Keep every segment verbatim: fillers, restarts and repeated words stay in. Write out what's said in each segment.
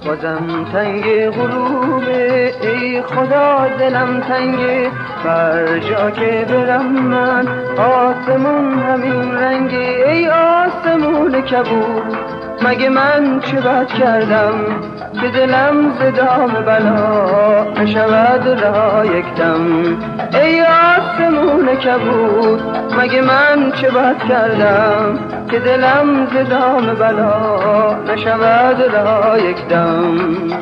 بازم تنگ غروبه، ای خدا دلم تنگه، هر جا که برم من آسمون همین رنگه. ای آسمون کبود مگه من چه بد کردم که دلم ز دام بلا نشود رها یک دم. ای آسمون کبود مگه من چه بد کردم که دلم ز دام بلا نشود رها یک دم.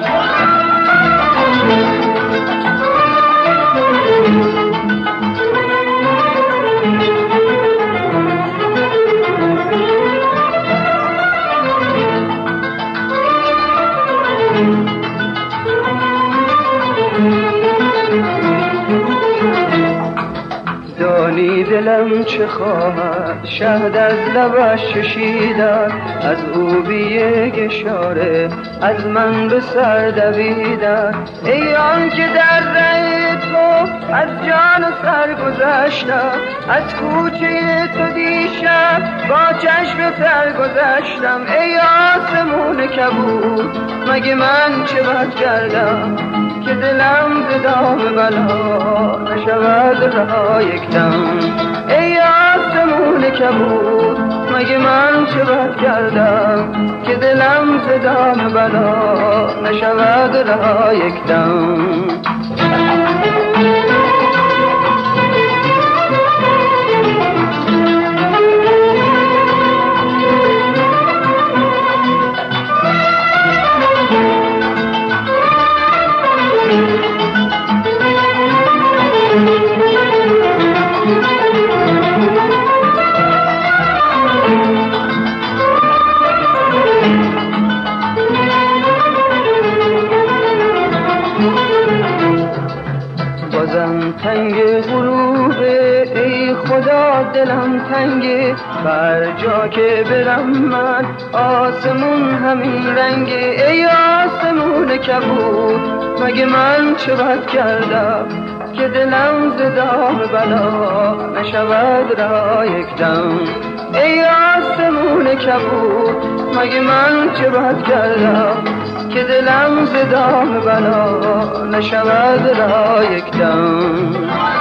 دانی دلم چه خواهد شهد از لبش چشیدن، از او بی یک اشاره از من به سر دویدن. ای آن که در ره تو از جان و سر گذشتم، از کوچه تو دیشب با چشم تر گذشتم. ای آسمون کبود مگه من چه بد کردم که دلم ز دام بلا نشود رها یک دم. ای آسمون کبود مگه من چه بد کردم که دلم ز دام بلا نشود رها یک دم. بازم تنگ غروبه، ای خدا دلم تنگه، بر جا که برم من آسمون همین رنگه. ای آسمون کبود مگه من چه بد کردم که دلم ز دام بلا نشود رها یک دم. ای آسمون کبود مگه من چه بد کردم که دلم ز دام بلا نشود رها یک دم.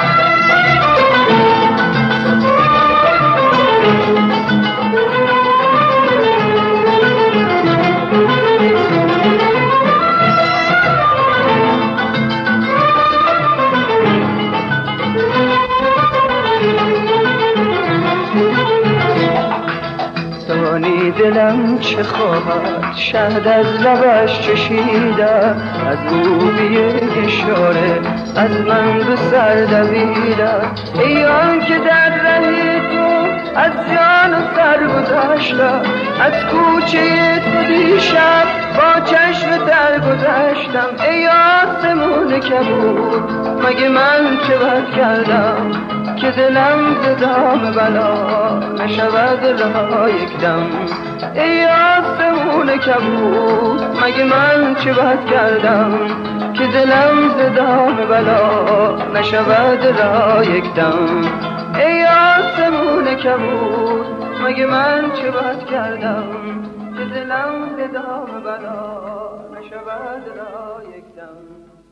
دانی دلم چه خواهد شهد از لبش چشیدن، از او بی یک اشاره از من به سر دویدن. ای آن که در ره تو از جان و سر گذشتم، از کوچه تو دیشب با چشم تر گذشتم. ای آسمون کبود مگه من چه بد کردم که دلم ز دام بلا نشود رها یک دم. ای آسمون کبود مگه من چه بد کردم که دلم ز دام بلا نشود رها یک دم. ای آسمون کبود مگه من چه بد کردم که دلم ز دام بلا نشود رها یک دم.